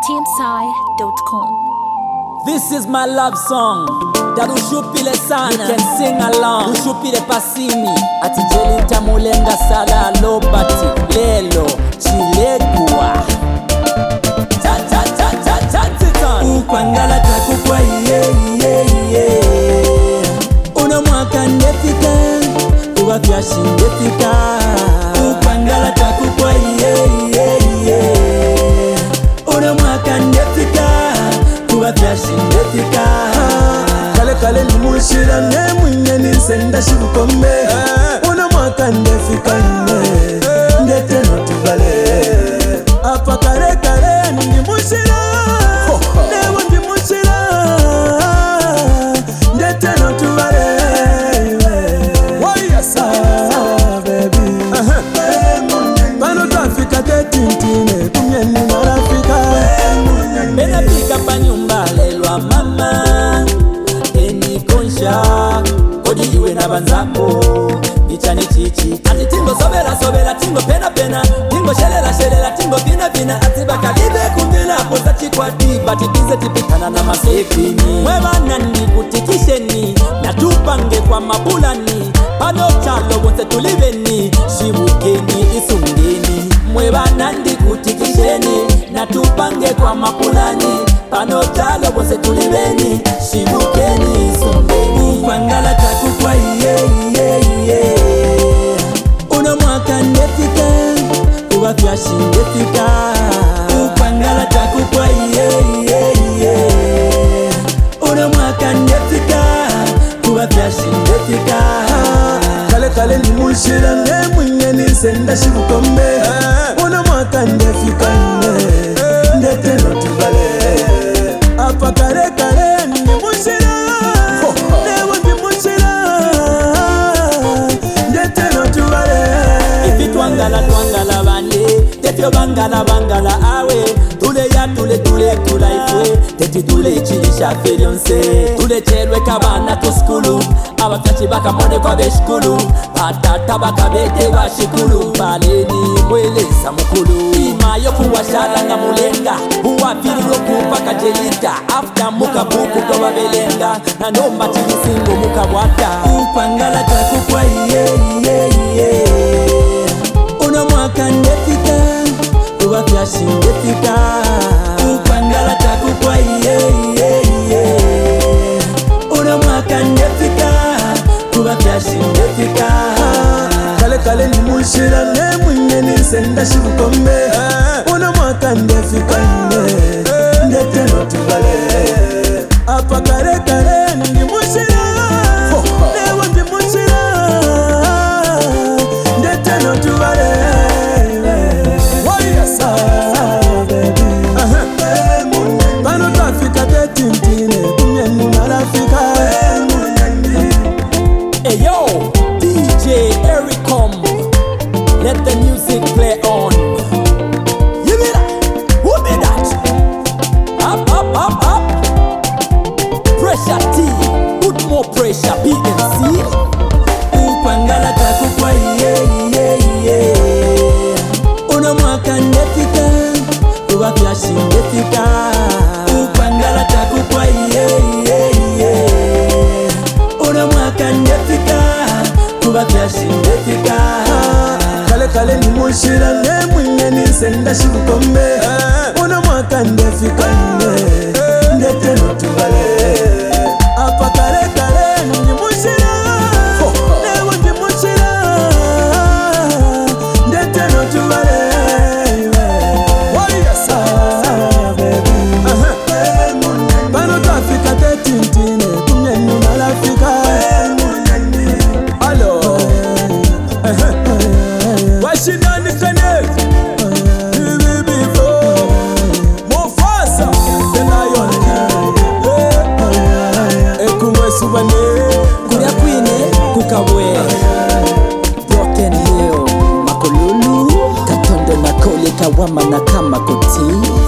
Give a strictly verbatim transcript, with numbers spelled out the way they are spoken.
teamsai dot com. This is my love song. Darushupile sana. You can sing along. Rushupile pasini. Ati jeli tamulenga sala lobati. Lelo chilegua. Cha cha cha cha cha titan. Ukwangala takukwa iye iye iye. Uno mwaka ndefika. Uwa vyashi ndefika. Ukwangala takukwa iye iye iye. Uno mwaka ndefika. Uwa vyashi ndefika. Kale kale ni mushira ne mwenye ni senda shirukome. Uno mwaka ndefika ine. Ndete no tubale. Apa kare kare ni mushira. Newo ndi mushira. Ndete no tubale. Why ah baby. Pano tafika tetintine kumyeni marafika. Bena pika pa nyumba lelwa mama. Eni konsha kodi iwe na banzako. Ichani chichi ati tingo sobera sobera tingo pena pena. Tingo shelela shelela tingo vina vina. Ati baka libe kumbila posa chikwa diba. Tipize tipikana na masekini. Mweba nani kutikisheni. Na tupange kwa mabulani. Pano chalo wonse tuliveni. Shibukeni isungeni. Mweba nandi kutikisheni. Na tupange kwa mapulani. Pano chalo wonse tuliveni. Shibukeni isungeni. Ukwangala takukwa iye iye iye. Uno mwaka ndefika. Uwa vyashi ndefika. Ukwangala takukwa iye iye iye. Uno mwaka ndefika. Uwa vyashi ndefika. Kale kale ni mushira ne mwenye ni senda shirukome. Uno mwaka ndefika ine. Ndete no tubale. Apa kare kare ni mushira. Newo ndi mushira. Ndete no tubale. Ifi twangala twangala bane. Tetyo bangala bangala awe. Tule ya tule tule tula ifwe. Teti tule chilisha filionse. Tule chelwe kabana to skulu. Abatachi baka mone kwa beshkulu. Batata baka bete wa shikulu. Baleni mwele samukulu. Ima yoku wa shala nga mulenga. Uwa pili yoku paka jelita. After muka buku kwa wabelenga. Na no machili singo muka wata. Ukwangala takukwa iye iye iye. Uno mwaka ndefika. Uwa vyashi ndefika. Ukwangala takukwa iye iye iye. Uno mwaka ndefika. Uwa vyashi ndefika. Kale kale ni mushira ne mwenye ni senda shirukome. Uno mwaka ndefika ine. Ndete no tubale. Apa kare kare ni mushira. Newo ndi mushira. Ndete no tubale. Why ah baby. Pano tafika tetintine kumyeni marafika. Hey yo, D J Ericom, let the music play on. You be that? Who be that? Up, up, up, up. Pressure T, put more pressure, B and C. Ukwangala takukwa iye iye iye. Uno mwaka ndefika. Uwa vyashi ndefika. Ukwangala takukwa iye iye iye. Uno mwaka ndefika. Uwa vyashi ndefika. Kale kale ni mushira ne mwenye ni senda shirukome. Uno mwaka ndefika ine. Ndete no tubale. Apa kare kare ni mushira. Newo ndi mushira. Ndete no tubale. Why ah baby. Pano tafika tetintine kumyeni marafika. Hello. Washindani connect. Bibi before. Mufasa. The lion. Ekumwe subane. Kuria kwine, kukabwe. Broken Hill, Makolulu. Katondo na kole kawama na kama koti.